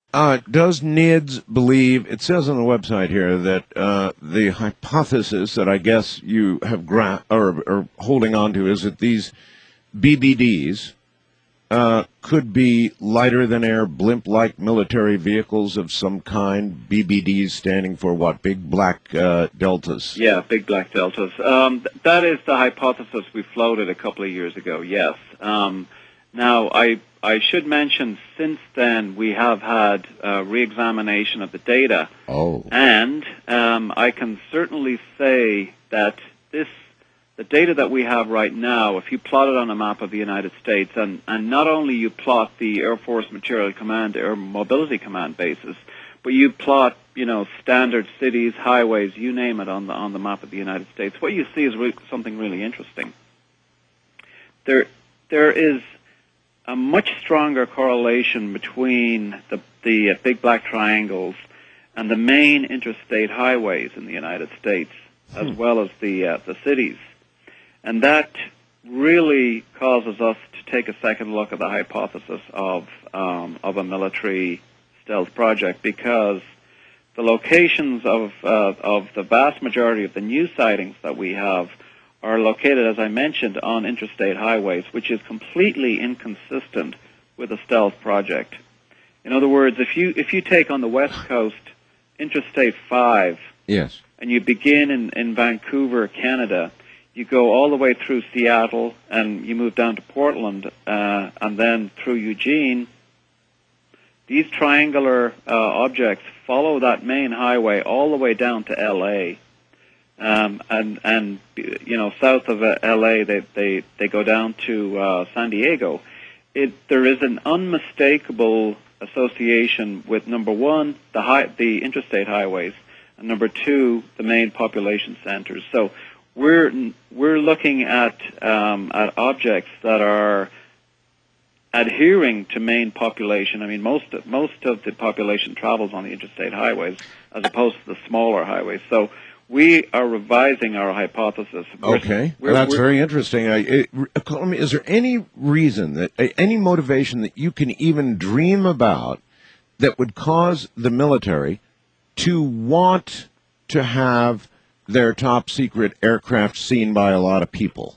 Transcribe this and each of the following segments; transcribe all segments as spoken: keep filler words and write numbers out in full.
Uh, does NIDS believe, it says on the website here that uh, the hypothesis that I guess you have gra- or, or holding on to is that these B B Ds uh, could be lighter than air blimp-like military vehicles of some kind, B B Ds standing for what, big black uh, deltas? Yeah, big black deltas. Um, th- that is the hypothesis we floated a couple of years ago, yes. Um, now, I, I should mention, since then, we have had uh, re-examination of the data. Oh. And um, I can certainly say that this, the data that we have right now, if you plot it on a map of the United States, and, and not only you plot the Air Force Material Command, Air Mobility Command bases, but you plot, you know, standard cities, highways, you name it, on the on the map of the United States, what you see is re- something really interesting. There, there is a much stronger correlation between the the uh, big black triangles and the main interstate highways in the United States, as Hmm. well as the uh, the cities, and that really causes us to take a second look at the hypothesis of um, of a military stealth project, because the locations of uh, of the vast majority of the new sightings that we have are located, as I mentioned, on interstate highways, which is completely inconsistent with a stealth project. In other words, if you if you take on the West Coast Interstate five, Yes. and you begin in, in Vancouver, Canada, you go all the way through Seattle, and you move down to Portland, uh, and then through Eugene, these triangular uh, objects follow that main highway all the way down to L A. Um, and, and, you know, south of uh, L A, they, they, they go down to uh, San Diego. It, there is an unmistakable association with, number one, the, high, the interstate highways, and number two, the main population centers. So we're, we're looking at, um, at objects that are adhering to main population. I mean, most most of the population travels on the interstate highways as opposed to the smaller highways. So we are revising our hypothesis. We're, Okay, we're, well, that's we're, very interesting. I, it, is there any reason that any motivation that you can even dream about that would cause the military to want to have their top secret aircraft seen by a lot of people?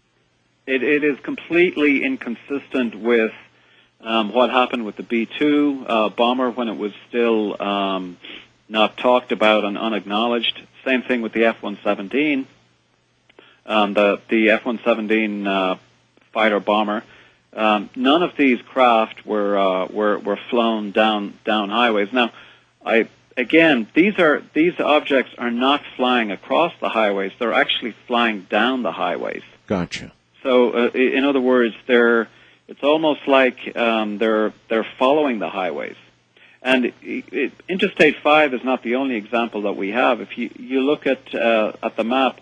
It, it is completely inconsistent with um, what happened with the B two uh, bomber when it was still um, not talked about and unacknowledged. Same thing with the F one seventeen, um, the, the F one seventeen uh, fighter bomber. Um, none of these craft were, uh, were were flown down down highways. Now, I again, these are these objects are not flying across the highways; they're actually flying down the highways. Gotcha. So, uh, in other words, they're it's almost like um, they're they're following the highways. And it, it, Interstate five is not the only example that we have. If you you look at uh, at the map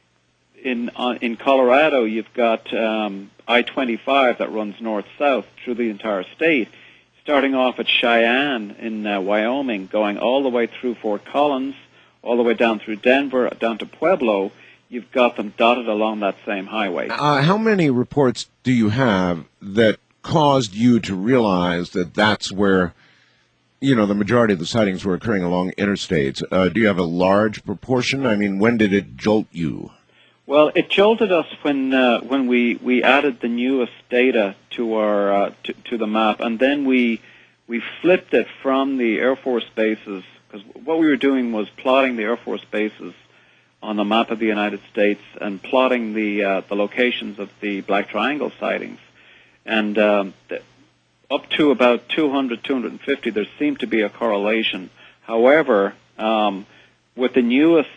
in uh, in Colorado, you've got um, I twenty-five that runs north south through the entire state, starting off at Cheyenne in uh, Wyoming, going all the way through Fort Collins, all the way down through Denver, down to Pueblo. You've got them dotted along that same highway. Uh, how many reports do you have that caused you to realize that that's where, you know, the majority of the sightings were occurring along interstates? Uh, do you have a large proportion? I mean, when did it jolt you? Well, it jolted us when uh, when we, we added the newest data to our uh, to, to the map, and then we we flipped it from the Air Force bases, because what we were doing was plotting the Air Force bases on the map of the United States and plotting the uh, the locations of the Black Triangle sightings, and um, the, up to about two hundred, two hundred fifty, there seemed to be a correlation. However, um, with the newest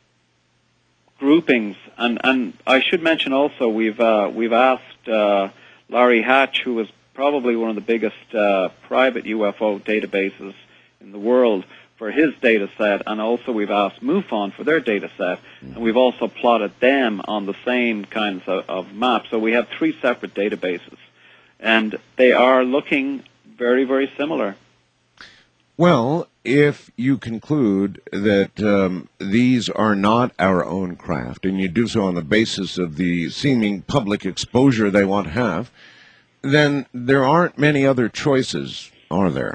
groupings, and, and I should mention also we've uh, we've asked uh, Larry Hatch, who is probably one of the biggest uh, private U F O databases in the world, for his data set, and also we've asked MUFON for their data set, and we've also plotted them on the same kinds of, of maps. So we have three separate databases, and they are looking very, very similar. Well, if you conclude that um, these are not our own craft, and you do so on the basis of the seeming public exposure they want to have, then there aren't many other choices, are there?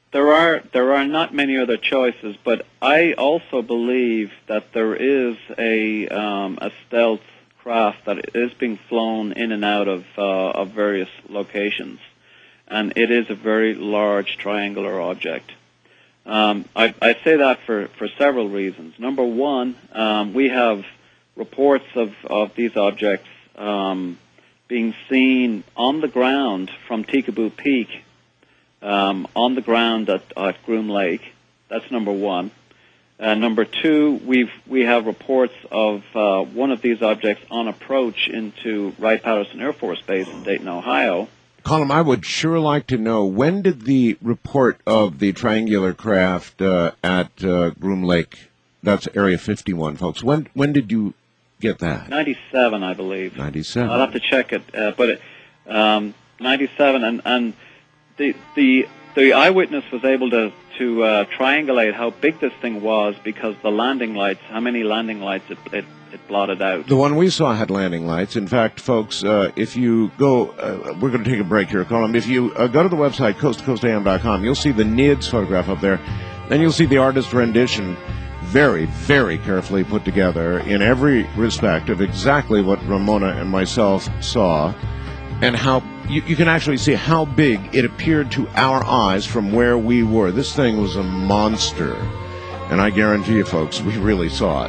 There are there are not many other choices, but I also believe that there is a um, a stealth craft that is being flown in and out of uh, of various locations, and it is a very large triangular object. Um, I, I say that for, for several reasons. Number one, um, we have reports of, of these objects um, being seen on the ground from Tikaboo Peak, um, on the ground at, at Groom Lake. That's number one. Uh, number two, we've we have reports of uh, one of these objects on approach into Wright-Patterson Air Force Base in Dayton, Ohio. Colin, I would sure like to know, when did the report of the triangular craft uh, at uh, Groom Lake, that's Area fifty-one, folks, when when did you get that? ninety-seven, I believe. ninety-seven. I'll have to check it, uh, but it, um, ninety-seven, and, and the the the eyewitness was able to to uh, triangulate how big this thing was because the landing lights, how many landing lights it, it it blotted out. The one we saw had landing lights. In fact, folks, uh, if you go, uh, we're going to take a break here, Colin. If you uh, go to the website, coast to coast a m dot com, you'll see the N I D S photograph up there. Then you'll see the artist rendition, very, very carefully put together in every respect of exactly what Ramona and myself saw, and how you, you can actually see how big it appeared to our eyes from where we were. This thing was a monster. And I guarantee you, folks, we really saw it.